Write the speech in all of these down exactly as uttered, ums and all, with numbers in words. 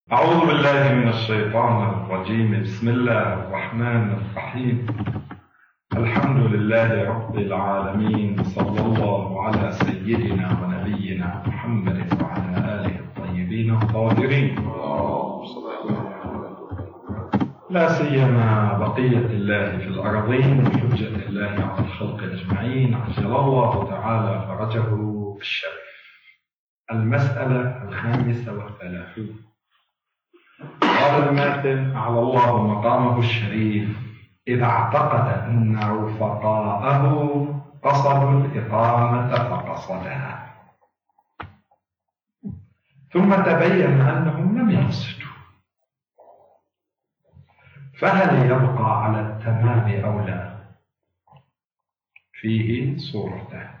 أعوذ بالله من الشيطان الرجيم. بسم الله الرحمن الرحيم. الحمد لله رب العالمين، صلى الله على سيدنا ونبينا محمد وعلى آله الطيبين الطاهرين، لا سيما بقية الله في الأرضين وحجة الله على الخلق أجمعين، عجل الله تعالى فرجه الشريف. المسألة الخامسة والثلاثون. قال الماتن على الله مقامه الشريف: إذا اعتقد أن رفقاءه قصدوا الإقامة فقصدها، ثم تبين أنهم لم يقصدوا، فهل يبقى على التمام أو لا؟ فيه صورتان: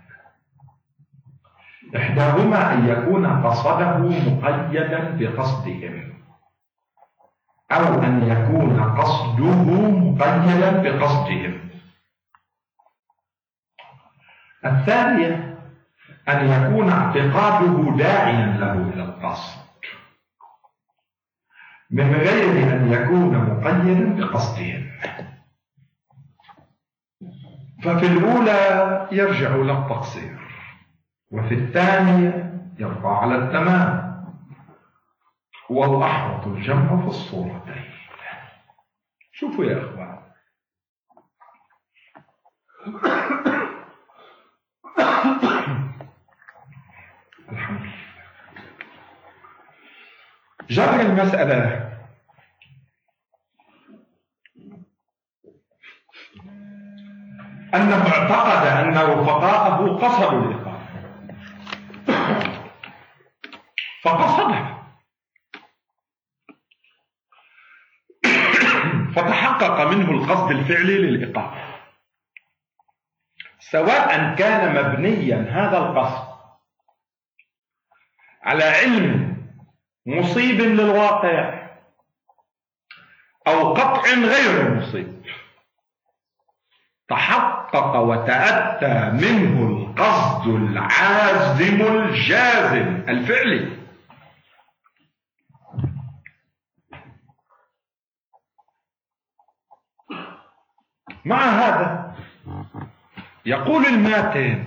إحداهما أن يكون قصده مقيدا بقصدهم، أو أن يكون قصده مقيدا بقصدهم. الثانية أن يكون اعتقاده داعيا له إلى القصد من غير أن يكون مقيدا بقصدهم. ففي الأولى يرجع إلى التقصير، وفي الثانية يبقى على التمام. والأحوط الجمع في الصورتين. شوفوا يا أخوان، الحمد لله. جرى المسألة أنه اعتقد أن رفقاءه قصدوا الإقامة فقصدها، فتحقق منه القصد الفعلي للإقامة، سواء كان مبنيا هذا القصد على علم مصيب للواقع أو قطع غير مصيب. تحقق وتأتى منه القصد العازم الجازم الفعلي. مع هذا يقول الماتن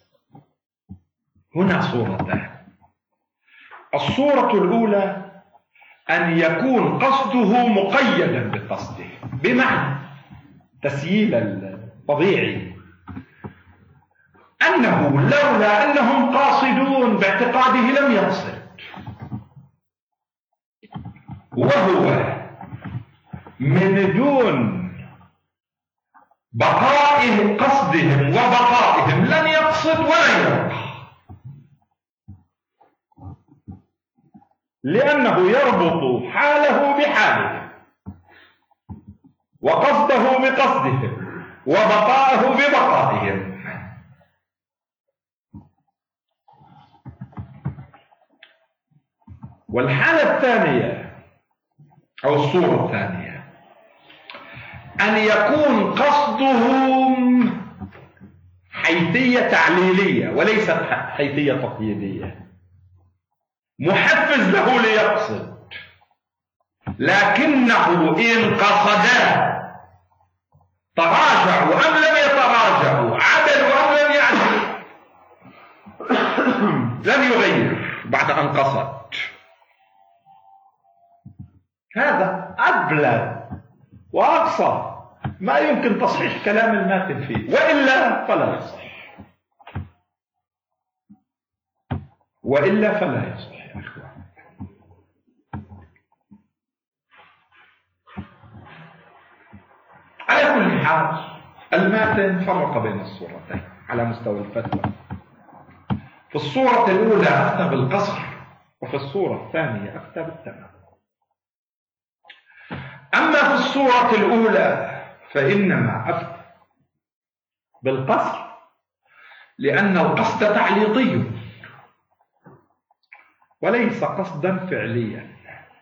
هنا صورتان: الصورة الأولى أن يكون قصده مقيدا بقصده، بمعنى تسييل الطبيعي أنه لولا أنهم قاصدون باعتقاده لم يقصد، وهو من دون بقائهم قصدهم وبقائهم لن يقصد ولا يبقى، لأنه يربط حاله بحاله وقصده بقصدهم وبقاءه ببقائهم. والحالة الثانية أو الصورة الثانية أن يكون قصدهم حيثية تعليلية وليست حيثية تقييدية، محفز له ليقصد، لكنه إن قصدا تراجعوا أم لم يتراجعوا، عدلوا أم لم يعدلوا، لم يغير بعد أن قصد. هذا أبلغ وأقصى ما يمكن تصحيح كلام الماتن فيه، وإلا فلا يصح، وإلا فلا يصح يا إخوان. على كل حال الماتن فرق بين الصورتين على مستوى الفتوى. في الصورة الأولى أفتى بالقصر، وفي الصورة الثانية أفتى بالتمام. أما في الصورة الأولى فإنما أفتى بالقصر لأن القصد تعليقي وليس قصدا فعليا.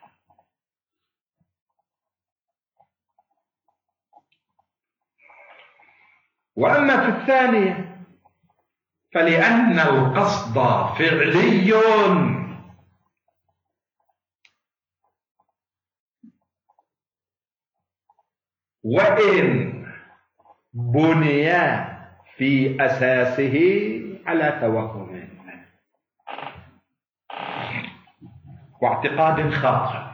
وأما في الثانية فلأن القصد فعلي وإن بني في أساسه على توهم واعتقاد خاطئ،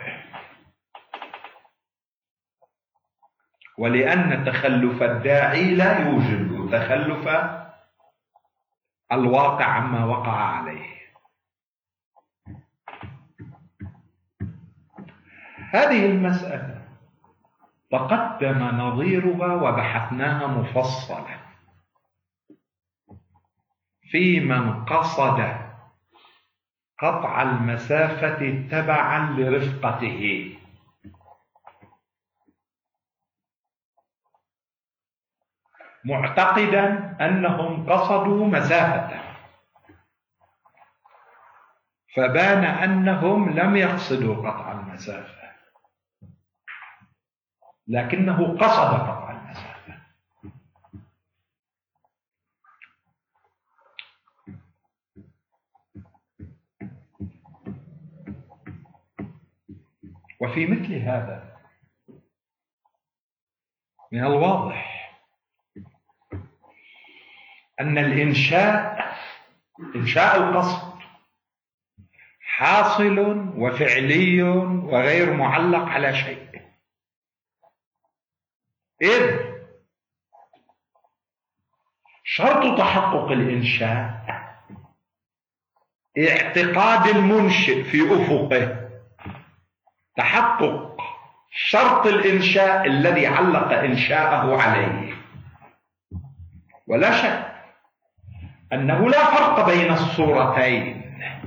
ولأن تخلف الداعي لا يوجد تخلف الواقع عما وقع عليه. هذه المسألة تقدم نظيرها وبحثناها مفصلا في من قصد قطع المسافة تبعا لرفقته، معتقدا أنهم قصدوا مسافة، فبان أنهم لم يقصدوا قطع المسافة لكنه قصد قطع المسافة. وفي مثل هذا من الواضح أن الإنشاء إنشاء القصد حاصل وفعلي وغير معلق على شيء، إذ شرط تحقق الإنشاء اعتقاد المنشئ في أفقه تحقق شرط الإنشاء الذي علق إنشاءه عليه. ولا شك أنه لا فرق بين الصورتين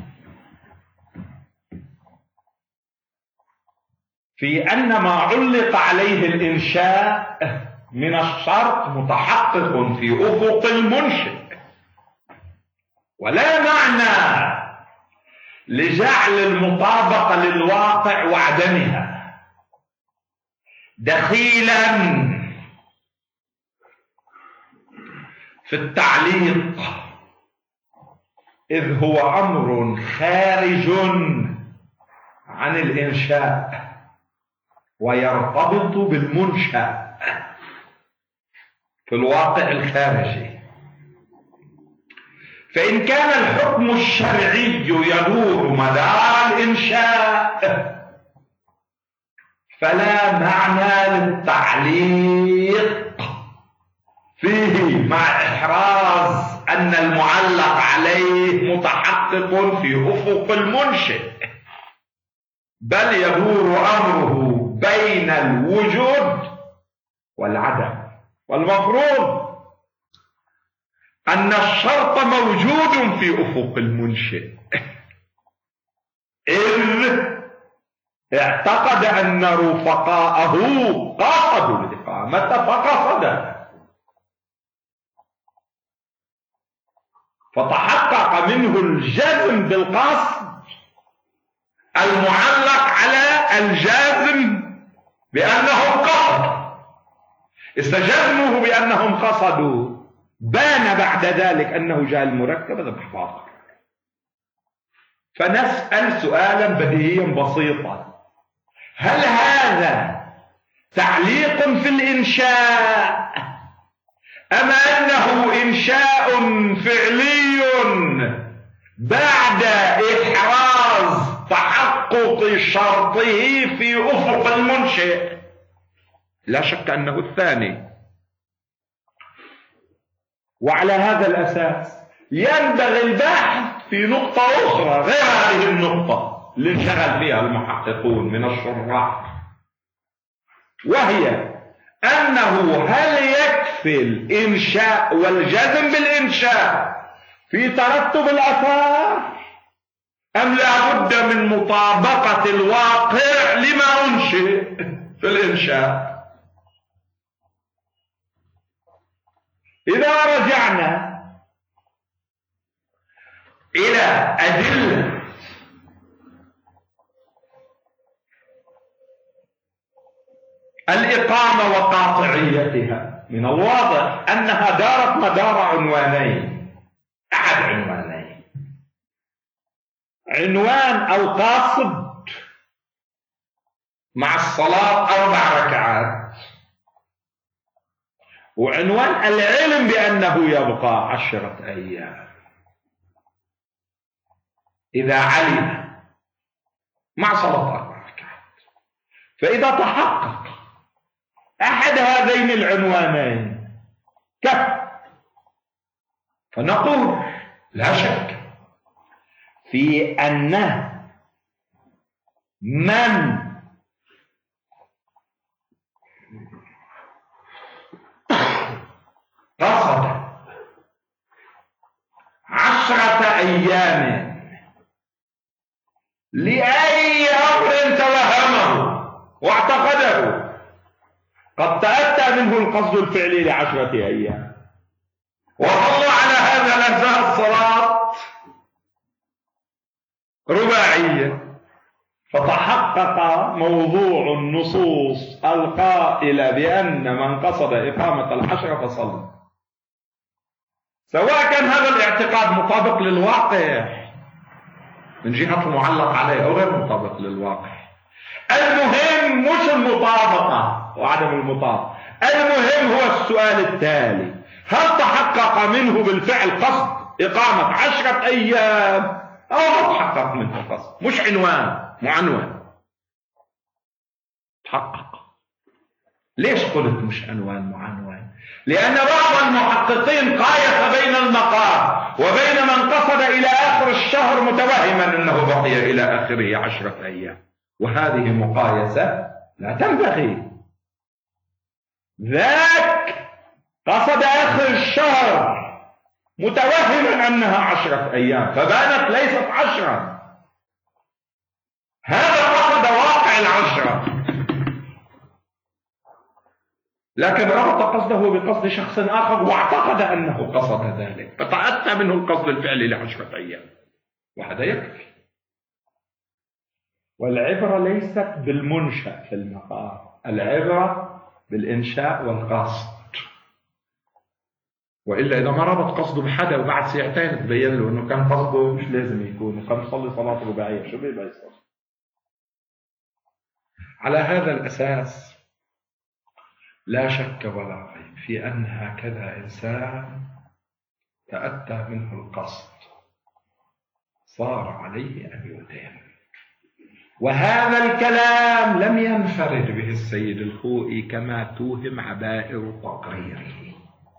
في أن ما علق عليه الإنشاء من الشرط متحقق في أفق المنشئ، ولا معنى لجعل المطابقة للواقع وعدمها دخيلا في التعليق، إذ هو أمر خارج عن الإنشاء ويرتبط بالمنشأ في الواقع الخارجي. فإن كان الحكم الشرعي يدور مدار الإنشاء فلا معنى للتعليق فيه، مع إحراز أن المعلق عليه متحقق في أفق المنشئ، بل يدور أمره بين الوجود والعدم. والمفروض أن الشرط موجود في أفق المنشئ، إذ اعتقد أن رفقاءه قصدوا الإقامة فقصد، فتحقق منه الجزم بالقصد المعلق على الجازم بأنهم قصدوا. استجزموه بأنهم قصدوا، بان بعد ذلك أنه جاء المركب هذا محفاظ. فنسأل سؤالا بديهيا بسيطا: هل هذا تعليق في الإنشاء أم أنه إنشاء فعلي بعد إحراز تحقق شرطه في أفق المنشئ؟ لا شك أنه الثاني. وعلى هذا الأساس ينبغي البحث في نقطة أخرى غير هذه النقطة اللي انشغل فيها المحققون من الشراح، وهي أنه هل يكفي الإنشاء والجزم بالإنشاء في ترتب الآثار أم لا بد من مطابقة الواقع لما أنشئ في الإنشاء؟ إذا رجعنا إلى أدلة الإقامة وقاطعيتها، من الواضح أنها دارت مدار عنوانين، أحد عنوانين: عنوان القاصد مع الصلاة أربع ركعات، وعنوان العلم بأنه يبقى عشرة أيام. إذا علم مع صلاة أربع ركعات. فإذا تحقق أحد هذين العنوانين كفى. فنقول لا شك في أن من قصد عشرة أيام لأي أمر توهمه واعتقده قد تأتى منه القصد الفعلي لعشرة أيام، وصلى على هذا الأجزاء الصلاة رباعية، فتحقق موضوع النصوص القائلة بأن من قصد إقامة العشرة فصلى، سواء كان هذا الاعتقاد مطابق للواقع من جهة المعلق عليه أو غير مطابق للواقع. المهم مش المطابقة وعدم المطابقة، المهم هو السؤال التالي: هل تحقق منه بالفعل قصد إقامة عشرة أيام أو ما تحقق منه قصد؟ مش عنوان معنون. تحقق. ليش قلت مش عنوان معنون؟ لأن بعض المحققين قايس بين المقام وبين من قصد إلى آخر الشهر متوهما أنه بقي إلى آخره عشرة أيام، وهذه مقايسة لا تنبغي. ذاك قصد آخر الشهر متوهما أنها عشرة أيام فبانت ليست عشرة، هذا قصد واقع العشرة، لكن ربط قصده بقصد شخص آخر واعتقد أنه قصد ذلك فتأتى منه القصد الفعلي لعشرة أيام، وهذا يكفي. والعبرة ليست بالمنشأ في المقام، العبرة بالإنشاء والقصد. وإلا إذا ما ربط قصده بحدا وبعد ساعتين تبين له أنه كان قصده مش لازم يكون وكان يصلي صلاة رباعية، شو بيبقى يصلي؟ على هذا الأساس لا شك ولا ريب في أن هكذا إنسان تأتى منه القصد صار عليه أن يدين. وهذا الكلام لم ينفرد به السيد الخوئي كما توهم عبائر تقريره،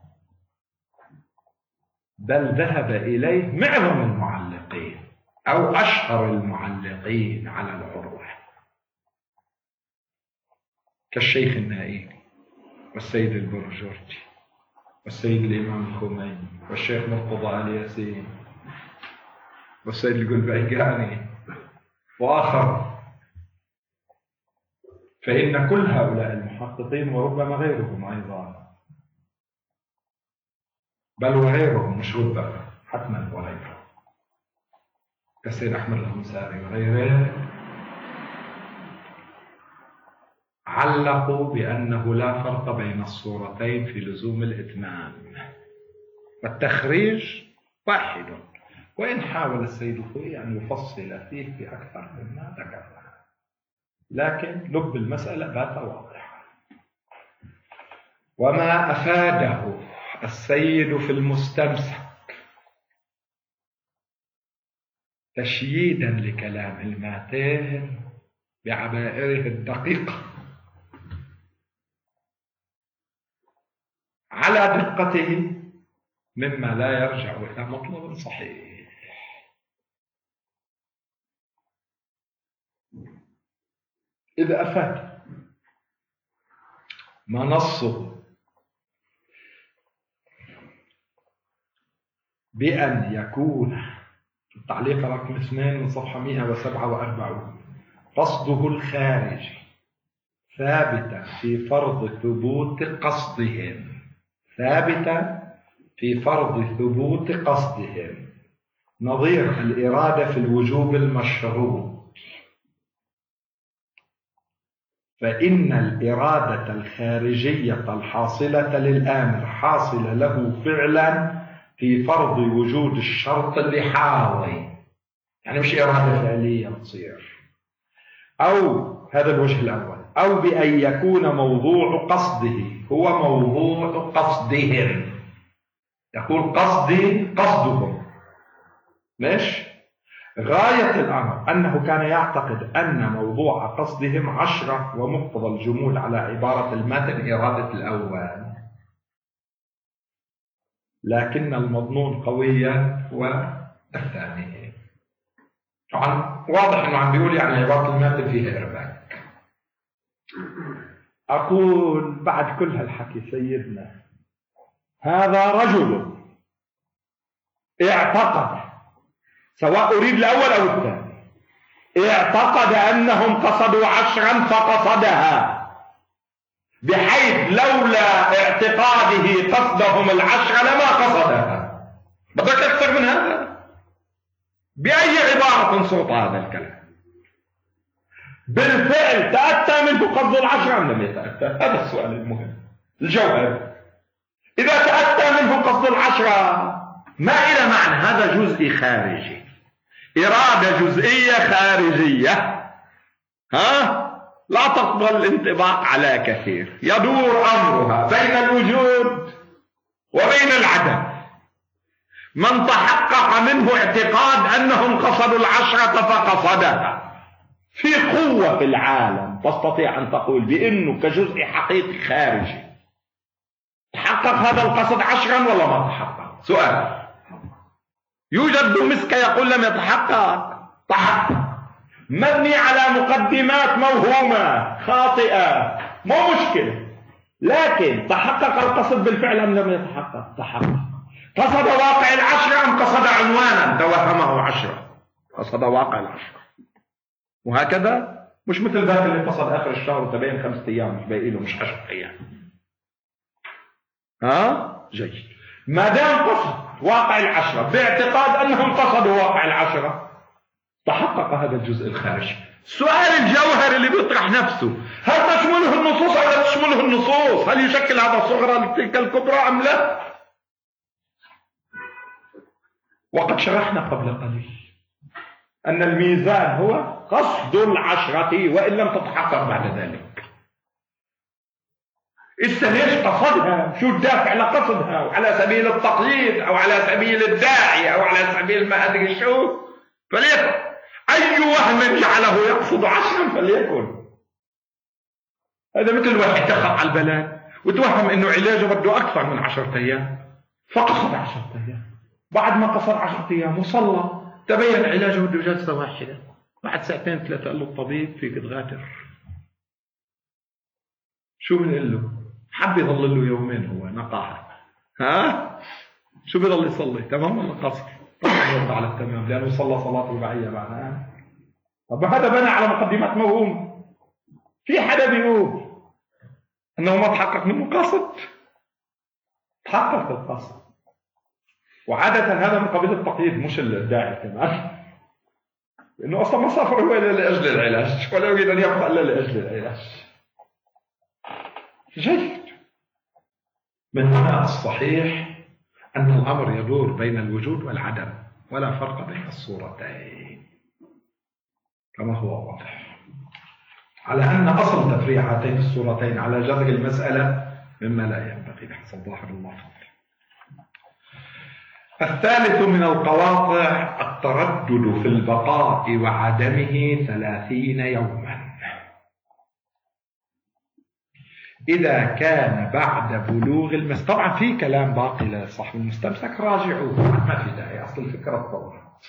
بل ذهب إليه معظم المعلقين أو أشهر المعلقين على العروة كالشيخ النائي والسيد البرجورجي والسيد الإمام الخميني والشيخ مرتضى الياسين والسيد القلبيقاني وآخر. فإن كل هؤلاء المحققين وربما غيرهم أيضا، بل وغيرهم مش ربما حتما وغيرهم كالسيد أحمد الأنصاري وغيره، علقوا بأنه لا فرق بين الصورتين في لزوم الإتمام، والتخريج واحد، وإن حاول السيد الخوئي أن يفصل فيه في أكثر مما ذكرنا، لكن لب المسألة بات واضحا. وما أفاده السيد في المستمسك تشييدا لكلام الماتين بعبائره الدقيقة على دقته مما لا يرجع إلى مطلب صحيح. إذا أفاد ما نصه بأن يكون التعليق رقم اثنين من صفحة مئة وسبعة وأربعين قصده الخارجي ثابتا في فرض ثبوت قصدهم، ثابتا في فرض ثبوت قصدهم، نظير الإرادة في الوجوب المشروط. فإن الإرادة الخارجية الحاصلة للآمر حاصلة له فعلا في فرض وجود الشرط اللي حاضر، يعني مش إرادة فعلية تصير. أو هذا الوجه الأول. أو بأن يكون موضوع قصده هو موضوع قصدهم. يقول قصدي قصدهم. ليش؟ غاية الأمر أنه كان يعتقد أن موضوع قصدهم عشرة، ومقتضى الجمود على عبارة المتن إرادة الأول، لكن المضمون قويا والثاني. طبعا واضح أنه عم بيقول يعني عبارة المتن فيها إرباك. أقول بعد كل هالحكي سيدنا هذا رجل اعتقد، سواء أريد الأول أو الثاني، اعتقد أنهم قصدوا عشرا فقصدها، بحيث لولا اعتقاده قصدهم العشرة لما قصدها. بدك أكثر من هذا؟ بأي عبارة صوت هذا الكلام؟ بالفعل تأتى منه قصد العشرة أم لم يتأتى؟ هذا السؤال المهم الجواب. إذا تأتى منه قصد العشرة ما إلى معنى، هذا جزء خارجي، إرادة جزئية خارجية، ها لا تقبل الانطباق على كثير، يدور أمرها بين الوجود وبين العدم. من تحقق منه اعتقاد أنهم قصدوا العشرة فقصدها، في قوة في العالم تستطيع أن تقول بأنه كجزء حقيقي خارجي تحقق هذا القصد عشرا ولا ما تحقق؟ سؤال. يوجد مسك يقول لم يتحقق، تحقق، مبني على مقدمات موهومة خاطئة، مو مشكلة، لكن تحقق القصد بالفعل أم لم يتحقق؟ تحقق. قصد واقع العشرة أم قصد عنوانا توهمه عشرة؟ قصد واقع العشرة. وهكذا، مش مثل ذاك اللي قصد آخر الشهر وتبين خمسة أيام مش باقي له، مش عشرة أيام. ها؟ جيد. ما دام قصد واقع العشرة باعتقاد أنهم قصدوا واقع العشرة، تحقق هذا الجزء الخارجي. السؤال الجوهري اللي بيطرح نفسه، هل تشمله النصوص أو لا تشمله النصوص؟ هل يشكل هذا صغرى لتلك الكبرى أم لا؟ وقد شرحنا قبل قليل أن الميزان هو قصد العشرة وإن لم تتحقق بعد ذلك. إذا ليش قصدها؟ شو الدافع لقصدها؟ وعلى سبيل التقييد أو على سبيل الداعي أو على سبيل ما أدري شو، فليكن أي وهم جعله يقصد عشرا فليكن. هذا مثل واحد دخل على البلد وتوهم إنه علاجه بده أكثر من عشرة أيام فقصد عشرة أيام. بعد ما قصر عشرة أيام وصلى تبين علاجه بده جلسة واحدة، بعد ساعتين ثلاثة قال له الطبيب فيك تغادر. شو بنقول له؟ حب يظل له يومين هو نقاها، ها؟ شو بيضل يصلي؟ تمام ولا قصر؟ طبعا على التمام لأنه صلى صلاة رباعية بعدها. طب هذا بنى على مقدمات موهوم. في حدا بيقول أنه ما تحقق منه قصد؟ تحقق القصد، وعادة هذا من قبيل التقييد مش الداعي كمان، لأنه أصلا ما سافر هو إلا لأجل العلاج ولا يريد أن يبقى إلا لأجل العلاج. جيد. من هنا الصحيح أن الأمر يدور بين الوجود والعدم ولا فرق بين الصورتين كما هو واضح، على أن أصل تفريع هاتين الصورتين على جذر المسألة مما لا ينبغي بحسب ظاهر الله. الثالث من القواطع التردد في البقاء وعدمه ثلاثين يوما. إذا كان بعد بلوغ المس، طبعا في كلام باقي لصاحب المستمسك راجعوه، ما في داعي، أصل الفكرة اتطورت.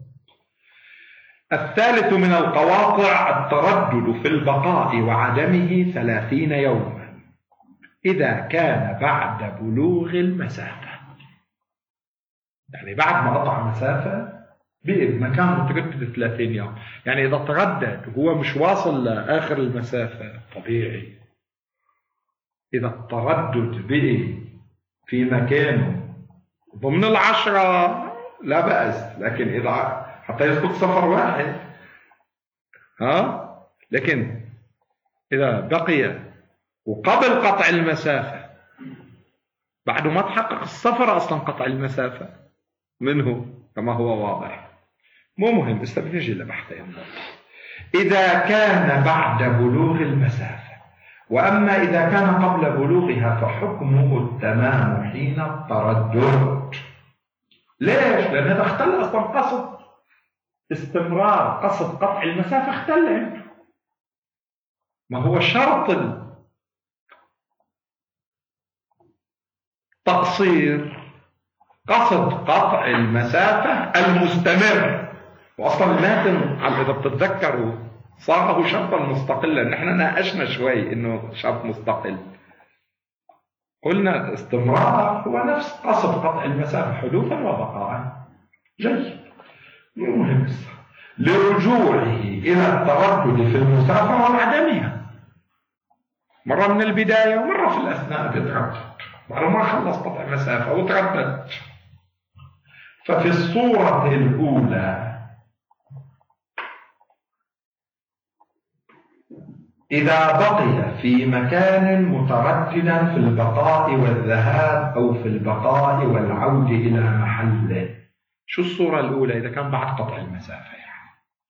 الثالث من القواطع التردد في البقاء وعدمه ثلاثين يوما إذا كان بعد بلوغ المسافة، يعني بعد ما قطع مسافة بقي مكان متردد ثلاثين يوم. يعني إذا تردد وهو مش واصل لآخر المسافة طبيعي، إذا التردد بقي في مكانه ضمن العشرة لا بأس، لكن إذا حتى يسقط سفر واحد، ها، لكن إذا بقي وقبل قطع المسافة بعد ما تحقق السفر أصلا قطع المسافة منه كما هو واضح، مو مهم، استنتج لبحثين. إذا كان بعد بلوغ المسافة. وأما إذا كان قبل بلوغها فحكمه التمام حين التردد. ليش؟ لأن هذا اختل أصلا قصد استمرار، قصد قطع المسافة اختل. ما هو شرط التقصير قصد قطع المسافة المستمر. وأصلا الماتن إذا بتتذكروا صاغه شرطا مستقلا. نحن ناقشنا شوي إنه شرط مستقل. قلنا استمرار هو نفس قصد قطع المسافة حدوثا وبقاء. جيد، مو مهم لرجوعه إلى التردد في المسافة وعدمها، مرة من البداية ومرة في الأثناء بيتردد بعد ما خلص قطع المسافة وتردد. ففي الصورة الأولى إذا بقي في مكان مترددا في البقاء والذهاب أو في البقاء والعود إلى محله. شو الصورة الأولى؟ إذا كان بعد قطع المسافة يعني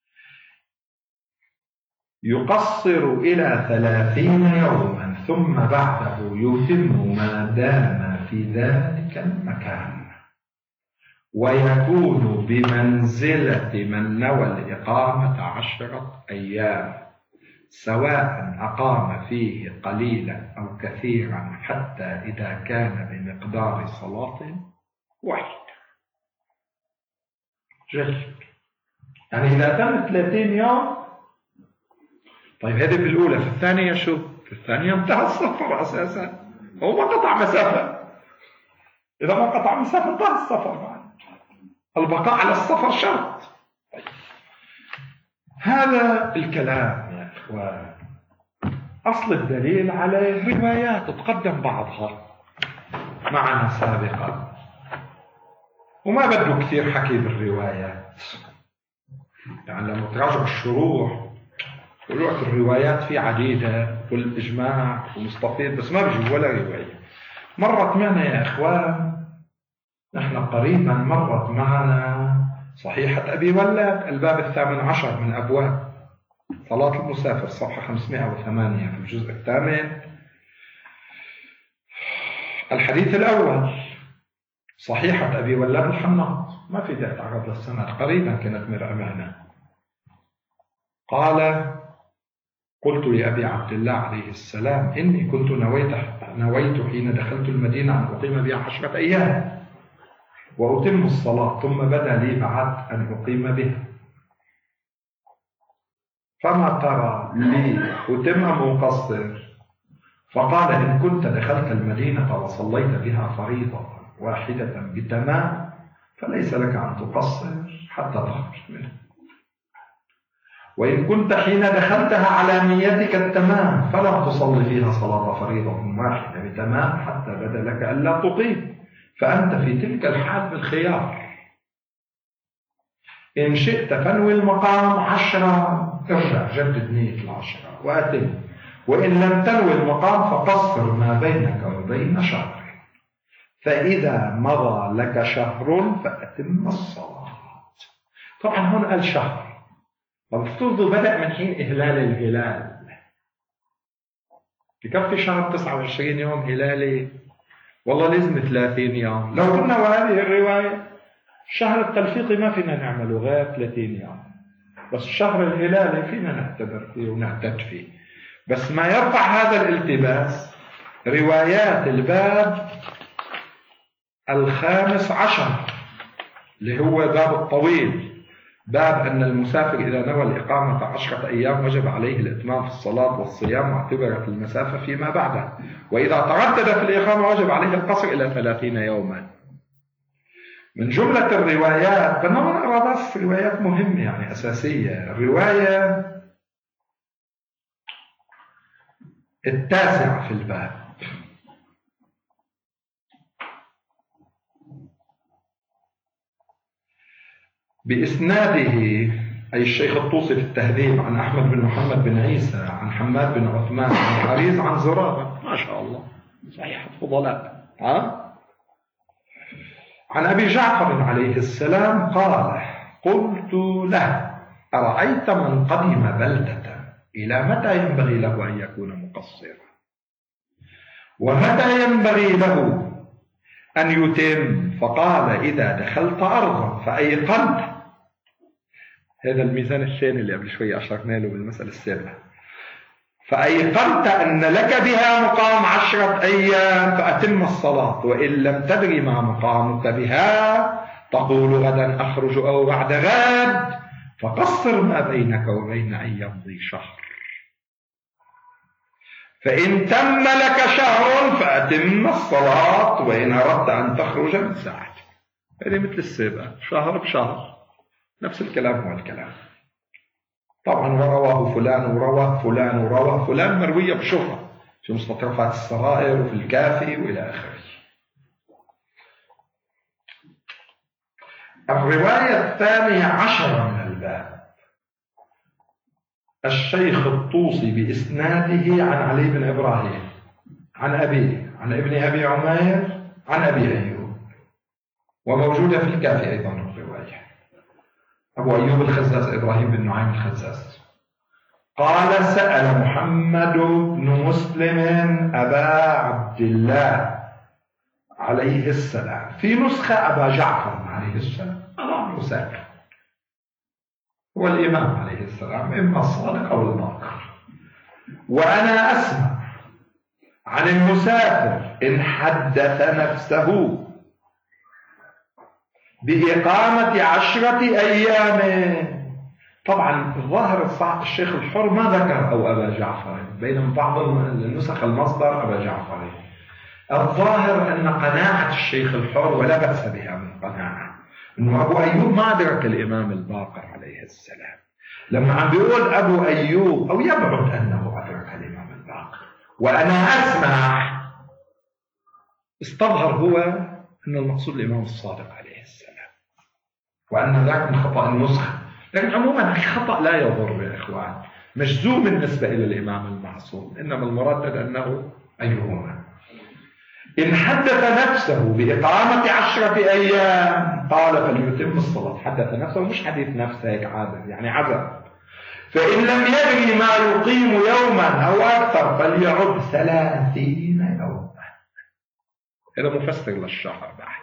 يقصر إلى ثلاثين يوما ثم بعده يتم ما دام في ذلك المكان، ويكون بمنزلة من نوى الإقامة عشرة أيام، سواء أقام فيه قليلا أو كثيرا حتى إذا كان بمقدار صلاة واحدة. جيد، يعني إذا تم ثلاثين يوم. طيب هذه في الأولى. في الثانية شو؟ في الثانية انتهى السفر أساسا، هو ما قطع مسافة. إذا ما قطع مسافة انتهى السفر بعد. البقاء على السفر شرط. طيب. هذا الكلام يا إخوان أصل الدليل على روايات تقدم بعضها معنا سابقا، وما بده كثير حكي بالروايات. يعني لما تراجعوا الشروح ولوعة الروايات في عديدة والإجماع ومستفيض، بس ما بيجي ولا رواية. مرت معنا يا إخوان، نحن قريبا مرت معنا صحيحة أبي ولاد الباب الثامن عشر من أبواب صلاة المسافر، صفحة خمسمائة وثمانية في الجزء الثامن. الحديث الأول صحيحة أبي ولاد الحناط، ما في داعي تعرض للسند، قريبا كانت مرأة معنا. قال: قلت لأبي عبد الله عليه السلام: إني كنت نويت نويت حين دخلت المدينة أن أقيم بها عشرة أيام وأتم الصلاة، ثم بدا لي بعد أن أقيم بها، فما ترى لي أتم أم أقصر؟ فقال: إن كنت دخلت المدينة وصليت بها فريضة واحدة بتمام فليس لك أن تقصر حتى تخرج منها، وإن كنت حين دخلتها على نيتك التمام فلا تصلي فيها صلاة فريضة واحدة بتمام حتى بدا لك ألا تقيم، فأنت في تلك الحال بالخيار. إن شئت فانوي المقام عشرة، ارجع جدد نية العشرة وأتم، وإن لم تنوي المقام فقصر ما بينك وبين شهر، فإذا مضى لك شهر فأتم الصلاة. طبعا هون قال شهر، فافترضوا بدأ من حين إهلال الهلال، بكفي شهر تسعة وعشرين يوم هلالي؟ والله لازم ثلاثين يوم. لو كنا وهذه الرواية شهر التلفيق ما فينا نعمله غير ثلاثين يوم، بس الشهر الهلالي فينا نعتبر فيه ونعتد فيه. بس ما يرفع هذا الالتباس روايات الباب الخامس عشر اللي هو باب الطويل، باب أن المسافر إذا نوى الإقامة عشرة أيام وجب عليه الإتمام في الصلاة والصيام واعتبرت المسافة فيما بعده، وإذا تردد في الإقامة وجب عليه القصر إلى ثلاثين يوما. من جملة الروايات، بينما نقرأ بس روايات مهمة يعني أساسية. الرواية التاسعة في الباب بإسناده أي الشيخ الطوسي في التهذيب عن أحمد بن محمد بن عيسى عن حماد بن عثمان بن حريز عن زرارة، ما شاء الله صحيح فضلاء. ها؟ عن أبي جعفر عليه السلام قال: قلت له أرأيت من قدم بلدة إلى متى ينبغي له أن يكون مقصرا، ومتى ينبغي له أن يتم؟ فقال إذا دخلت أرضا فأيقنت. هذا الميزان الثاني اللي قبل شوي أشرنا له بالمسألة السابقة. فأيقنت أن لك بها مقام عشرة أيام فأتم الصلاة، وإن لم تدري ما مقامك بها تقول غدا أخرج أو بعد غد، فقصر ما بينك وبين أن يمضي شهر. فإن تم لك شهر فأتم الصلاة، وإن أردت أن تخرج من ساعتك. هذه مثل السابقة، شهر بشهر، نفس الكلام هو الكلام. طبعا ورواه فلان ورواه فلان ورواه فلان مروية بشهرة في مستطرفات السرائر وفي الكافي وإلى آخره. الرواية الثانية عشرة من الباب، الشيخ الطوسي بإسناده عن علي بن إبراهيم عن أبيه عن ابن أبي عمير عن أبي أيوب، وموجودة في الكافي أيضا الرواية. أبو أيوب الخزاز إبراهيم بن نعيم الخزاز قال سأل محمد بن مسلم أبا عبد الله عليه السلام، في نسخة أبا جعفر عليه السلام، أنا مسافر، هو الإمام عليه السلام إما الصادق أو الباقر، وأنا أسمع عن المسافر إن حدث نفسه بإقامة عشرة أيام. طبعا الظاهر الصعب الشيخ الحر ما ذكر أو أبا جعفر، بينما بعض النسخ المصدر أبا جعفر. الظاهر أن قناعة الشيخ الحر ولا بأس بها من قناعة أنه أبو أيوب ما أدرك الإمام الباقر عليه السلام. لما عم بيقول أبو أيوب أو يبعد أنه أدرك الإمام الباقر وأنا أسمع، استظهر هو أن المقصود الإمام الصادق عليه السلام، وأن ذاك من خطأ النسخة. لكن عموما الخطأ لا يضر يا إخوان، مجزوم بالنسبة إلى الإمام المعصوم، إنما المردد أنه أيهما. إن حدث نفسه بإقامة عشرة أيام قال فليتم الصلاة. حدث نفسه مش حديث نفسه هيك عادل، يعني عزم. فإن لم يدري ما يقيم يوما أو أكثر فليعد ثلاثين يوما. هذا مفسر للشهر بعد.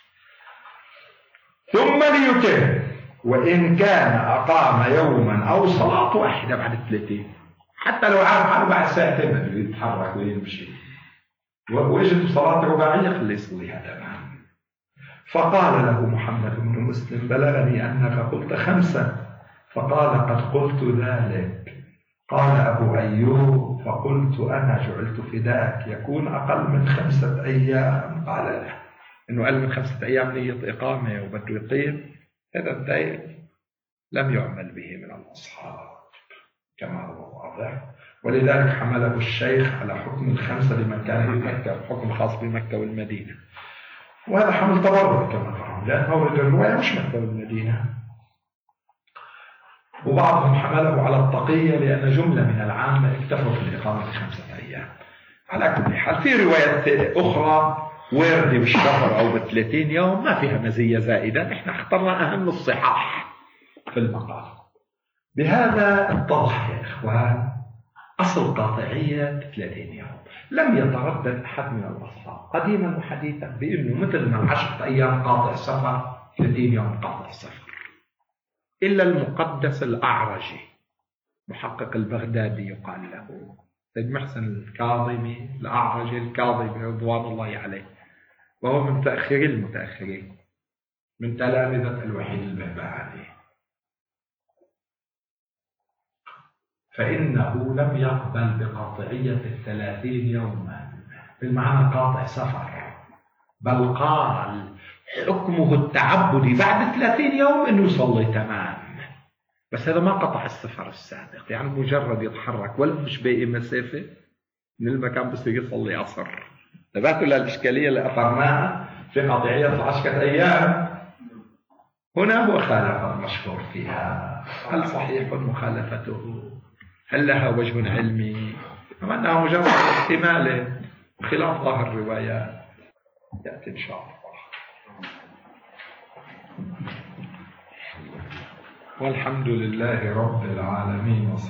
ثم ليتم، وإن كان أقام يوما أو صلاة واحدة بعد ثلاثين، حتى لو عرف عنه بعد ساعتين بده يتحرك ويمشي وإجت صلاة رباعية خليه يصليها تمام. فقال له محمد بن مسلم بلغني أنك قلت خمسة، فقال قد قلت ذلك. قال أبو أيوب فقلت أنا جعلت فداك يكون أقل من خمسة أيام. قال لا، إنه أقل من خمسة أيام نية إقامة وبده يقيم، هذا الدليل لم يعمل به من الأصحاب كما هو واضح، ولذلك حمله الشيخ على حكم الخمسة لمن كان بمكة، حكم خاص بمكة والمدينة، وهذا حمل تبرر كما قالوا، لأن مورد الرواية مش مكة والمدينة. وبعضهم حمله على التقية لأن جملة من العامة اكتفوا بالإقامة خمسة أيام. على كل حال في روايات أخرى واردة بالشهر أو بثلاثين يوم ما فيها مزية زائدة، نحن اخترنا أهم الصحاح في المقام. بهذا اتضح يا إخوان أصل قاطعية ثلاثين يوم. لم يتردد أحد من الأصحاب قديما وحديثا بأنه مثل ما عشرة أيام قاطع سفر ثلاثين يوم قاطع سفر، إلا المقدس الأعرجي محقق البغدادي يقال له سيد محسن الكاظمي الأعرجي الكاظمي رضوان الله عليه، وهو من متأخري المتأخرين من تلامذة الوحيد البهبهاني، فإنه لم يقبل بقاطعية الثلاثين يوما بالمعنى قاطع سفر، بل قال حكمه التعبدي بعد ثلاثين يوم أنه يصلي تمام، بس هذا ما قطع السفر السابق، يعني مجرد يتحرك ولا مش باقي مسافة من المكان بس يصلي عصر. تبعتوا للإشكالية اللي أثرناها في قاطعية العشرة أيام. هنا هو خالف المشهور فيها، هل صحيح مخالفته؟ هل لها وجه علمي؟ أم أنها مجرد احتمال خلاف ظاهر الروايات؟ يأتي إن شاء الله. والحمد لله رب العالمين.